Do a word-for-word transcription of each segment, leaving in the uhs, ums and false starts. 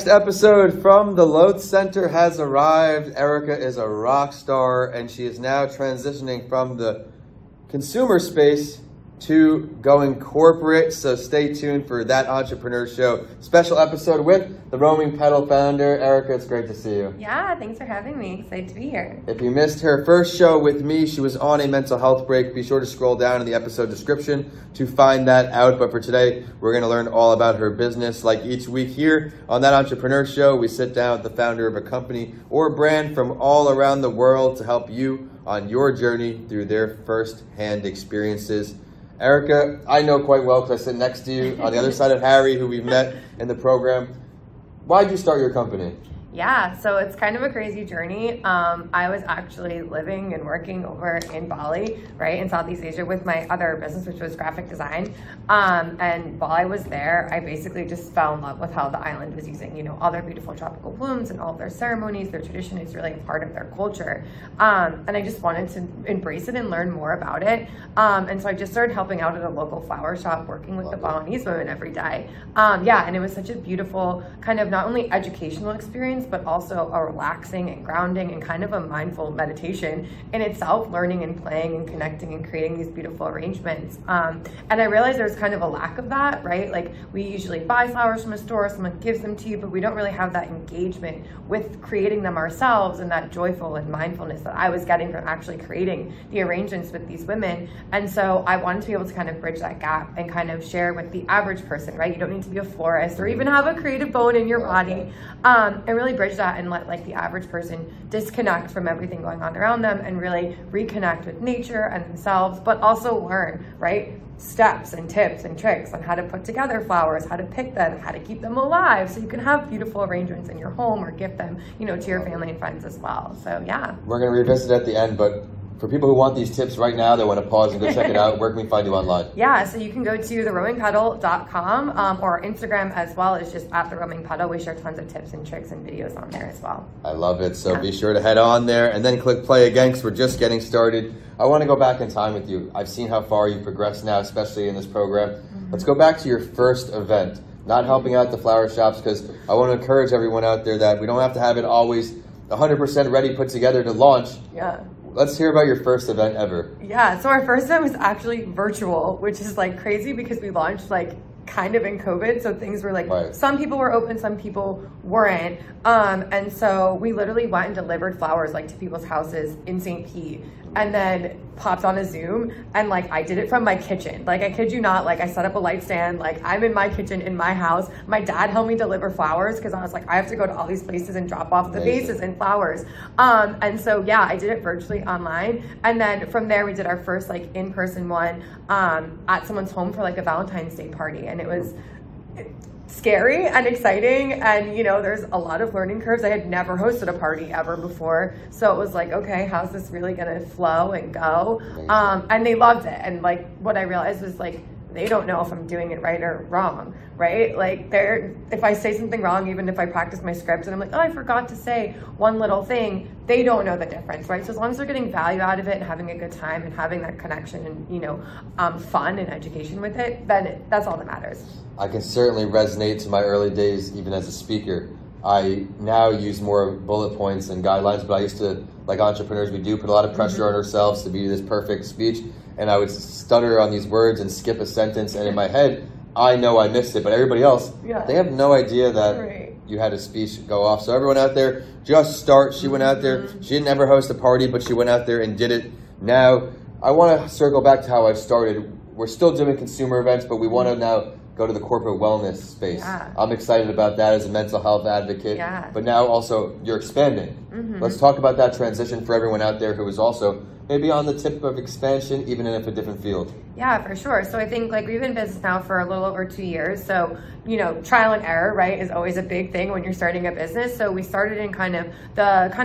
next episode from the Loth Center has arrived. Erica is a rock star, and she is now transitioning from the consumer space to going corporate. So stay tuned for that Entrepreneur Show special episode with the Roaming Pedal founder. Erica, it's great to see you. Yeah, thanks for having me. Excited to be here. If you missed her first show with me, she was on a mental health break. Be sure to scroll down in the episode description to find that out. But for today, we're going to learn all about her business. Like each week here on that Entrepreneur Show, we sit down with the founder of a company or a brand from all around the world to help you on your journey through their first-hand experiences. Erica, I know quite well because I sit next to you on the other side of Harry, who we've met in the program. Why did you start your company? Yeah, so it's kind of a crazy journey. Um, I was actually living and working over in Bali, right, in Southeast Asia with my other business, which was graphic design. Um, and while I was there, I basically just fell in love with how the island was using, you know, all their beautiful tropical blooms and all of their ceremonies. Their tradition is really a part of their culture. Um, and I just wanted to embrace it and learn more about it. Um, and so I just started helping out at a local flower shop, working with love the Balinese women every day. Um, yeah, and it was such a beautiful kind of not only educational experience, but also a relaxing and grounding and kind of a mindful meditation in itself, learning and playing and connecting and creating these beautiful arrangements. Um, and I realized there's kind of a lack of that, right? Like we usually buy flowers from a store, someone gives them to you, but we don't really have that engagement with creating them ourselves and that joyful and mindfulness that I was getting from actually creating the arrangements with these women. And so I wanted to be able to kind of bridge that gap and kind of share with the average person, right? You don't need to be a florist or even have a creative bone in your body, um, and really bridge that and let like the average person disconnect from everything going on around them and really reconnect with nature and themselves, but also learn, right, steps and tips and tricks on how to put together flowers, how to pick them, how to keep them alive so you can have beautiful arrangements in your home or gift them, you know, to your family and friends as well. So yeah. We're going to revisit at the end, but for people who want these tips right now, they want to pause and go check it out, where can we find you online? Yeah, so you can go to the roaming pedal dot com um, or Instagram as well. It's just at the roaming pedal. We share tons of tips and tricks and videos on there as well. I love it. So yeah. Be sure to head on there and then click play again because we're just getting started. I want to go back in time with you. I've seen how far you've progressed now, especially in this program. Mm-hmm. Let's go back to your first event, not helping out the flower shops, because I want to encourage everyone out there that we don't have to have it always one hundred percent ready, put together to launch. Yeah. Let's hear about your first event ever. Yeah, so our first event was actually virtual, which is like crazy because we launched like kind of in COVID. So things were like, right. Some people were open, some people weren't. Um, and so we literally went and delivered flowers like to people's houses in Saint Pete and then popped on a Zoom. And like, I did it from my kitchen. Like, I kid you not, like I set up a light stand, like I'm in my kitchen in my house. My dad helped me deliver flowers because I was like, I have to go to all these places and drop off the Amazing. vases and flowers. Um, and so, yeah, I did it virtually online. And then from there, we did our first like in-person one um, at someone's home for like a Valentine's Day party. And it was scary and exciting, and you know, there's a lot of learning curves. I had never hosted a party ever before, so it was like, okay, how's this really gonna flow and go? Um, and they loved it. And like what I realized was like, they don't know if I'm doing it right or wrong, right? Like they're, if I say something wrong, even if I practice my scripts and I'm like, oh, I forgot to say one little thing, they don't know the difference, right? So as long as they're getting value out of it and having a good time and having that connection and, you know, um, fun and education with it, then it, that's all that matters. I can certainly resonate to my early days, even as a speaker. I now use more bullet points and guidelines, but I used to, like entrepreneurs, we do put a lot of pressure mm-hmm. on ourselves to be this perfect speech. And I would stutter on these words and skip a sentence. And in my head, I know I missed it, but everybody else, yeah. they have no idea that right. you had a speech go off. So everyone out there, just start. She went out there. She didn't ever host a party, but she went out there and did it. Now, I want to circle back to how I started. We're still doing consumer events, but we want to now go to the corporate wellness space. Yeah. I'm excited about that as a mental health advocate. Yeah. But now also you're expanding. Mm-hmm. Let's talk about that transition for everyone out there who is also maybe on the tip of expansion, even in a different field. Yeah, for sure. So I think like we've been in business now for a little over two years. So, you know, trial and error, right, is always a big thing when you're starting a business. So we started in kind of the kind of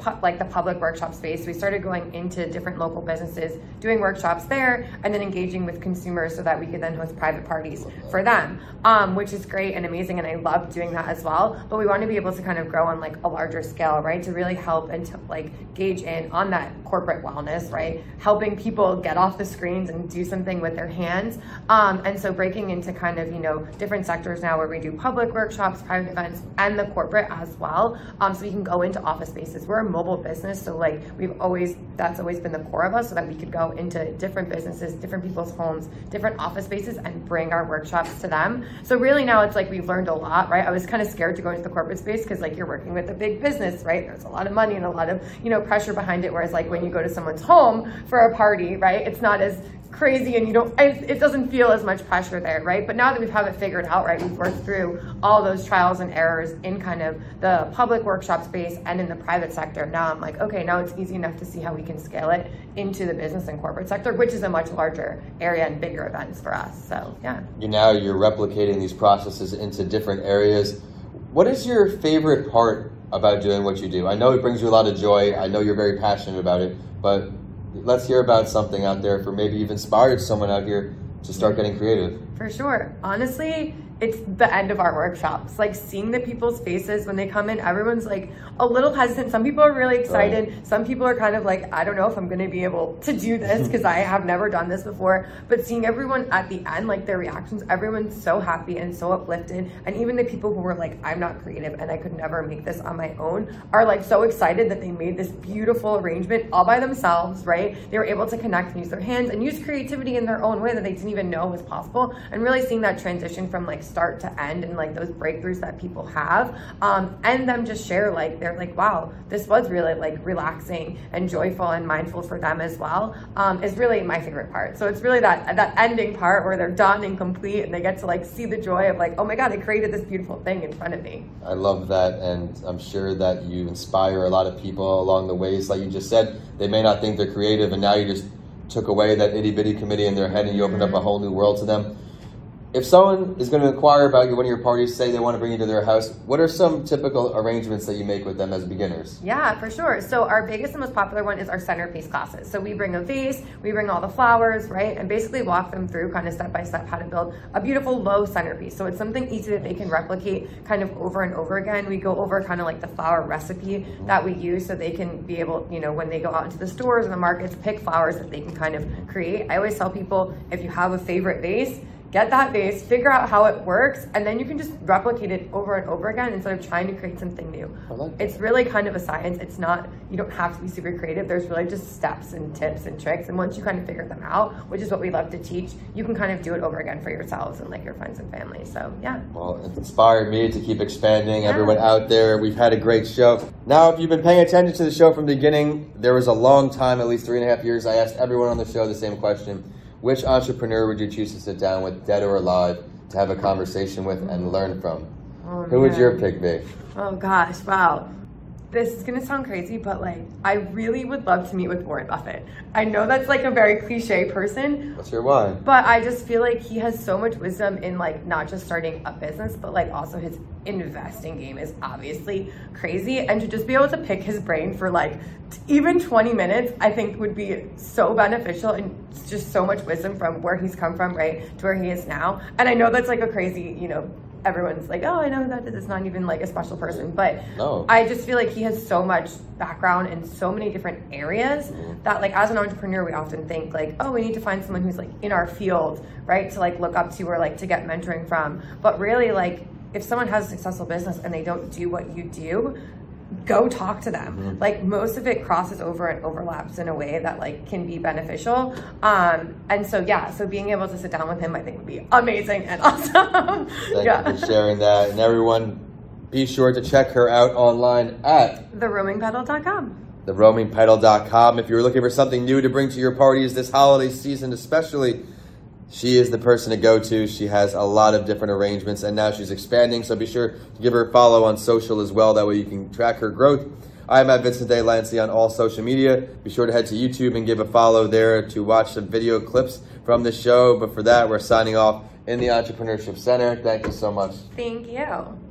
pu- like the public workshop space. We started going into different local businesses, doing workshops there, and then engaging with consumers so that we could then host private parties for them, um, which is great and amazing, and I love doing that as well. But we want to be able to kind of grow on like a larger scale, right, to really help and to like gauge in on that corporate wellness, right, helping people get off the screens and do something with their hands. Um, and so breaking into kind of, you know, different sectors now where we do public workshops, private events, and the corporate as well. Um, so we can go into office spaces. We're a mobile business, so like we've always, that's always been the core of us, so that we could go into different businesses, different people's homes, different office spaces, and bring our workshops to them. So really now it's like we've learned a lot, right? I was kind of scared to go into the corporate space because like you're working with a big business, right? There's a lot of money and a lot of, you know, pressure behind it. Whereas like when you go to someone's home for a party, right, it's not as crazy and you don't, it, it doesn't feel as much pressure there, right? But now that we've have it figured out, right, we've worked through all those trials and errors in kind of the public workshop space and in the private sector. Now I'm like, okay, now it's easy enough to see how we can scale it into the business and corporate sector, which is a much larger area and bigger events for us. So yeah. You now you're replicating these processes into different areas. What is your favorite part about doing what you do? I know it brings you a lot of joy. I know you're very passionate about it, but let's hear about something out there for maybe you've inspired someone out here to start getting creative. For sure. Honestly, it's the end of our workshops. Like seeing the people's faces when they come in, everyone's like a little hesitant. Some people are really excited. Right. Some people are kind of like, I don't know if I'm going to be able to do this because I have never done this before. But seeing everyone at the end, like their reactions, everyone's so happy and so uplifted. And even the people who were like, I'm not creative and I could never make this on my own, are like so excited that they made this beautiful arrangement all by themselves, right? They were able to connect and use their hands and use creativity in their own way that they didn't even know was possible. And really seeing that transition from like start to end and like those breakthroughs that people have, um, and them just share like they're like, wow, this was really like relaxing and joyful and mindful for them as well, um, is really my favorite part. So it's really that that ending part where they're done and complete and they get to like see the joy of like, oh my God, I created this beautiful thing in front of me. I love that, and I'm sure that you inspire a lot of people along the ways. Like you just said, they may not think they're creative, and now you just took away that itty bitty committee in their head and you opened up a whole new world to them. If someone is going to inquire about you, one of your parties, say they want to bring you to their house, what are some typical arrangements that you make with them as beginners? Yeah, for sure. So our biggest and most popular one is our centerpiece classes. So we bring a vase, we bring all the flowers, right? And basically walk them through kind of step by step how to build a beautiful low centerpiece. So it's something easy that they can replicate kind of over and over again. We go over kind of like the flower recipe that we use so they can be able, you know, when they go out into the stores and the markets, pick flowers that they can kind of create. I always tell people, if you have a favorite vase, get that vase, figure out how it works, and then you can just replicate it over and over again instead of trying to create something new. I like that. It's really kind of a science. It's not, you don't have to be super creative. There's really just steps and tips and tricks. And once you kind of figure them out, which is what we love to teach, you can kind of do it over again for yourselves and like your friends and family. So yeah. Well, it's inspired me to keep expanding. Yeah. Everyone out there, we've had a great show. Now, if you've been paying attention to the show from the beginning, there was a long time, at least three and a half years, I asked everyone on the show the same question. Which entrepreneur would you choose to sit down with, dead or alive, to have a conversation with and learn from? Oh, Who would your pick be? Oh gosh, wow. This is gonna sound crazy, but like, I really would love to meet with Warren Buffett. I know that's like a very cliche person. What's your why? But I just feel like he has so much wisdom in like not just starting a business, but like also his investing game is obviously crazy. And to just be able to pick his brain for like even twenty minutes, I think would be so beneficial, and just so much wisdom from where he's come from, right, to where he is now. And I know that's like a crazy, you know, everyone's like, oh, I know that it's not even like a special person, but no. I just feel like he has so much background in so many different areas mm-hmm. that like as an entrepreneur, we often think like, oh, we need to find someone who's like in our field, right, to like look up to or like to get mentoring from. But really, like, if someone has a successful business and they don't do what you do, go talk to them. Mm-hmm. Like most of it crosses over and overlaps in a way that like can be beneficial. Um, and so yeah, so being able to sit down with him, I think would be amazing and awesome. Thank yeah. you for sharing that. And everyone, be sure to check her out online at the roaming pedal dot com. the roaming pedal dot com. If you're looking for something new to bring to your parties this holiday season especially, she is the person to go to. She has a lot of different arrangements, and now she's expanding, so be sure to give her a follow on social as well. That way you can track her growth. I'm at Vincent De Lancey on all social media. Be sure to head to YouTube and give a follow there to watch some video clips from the show. But for that, we're signing off in the Entrepreneurship Center. Thank you so much. Thank you.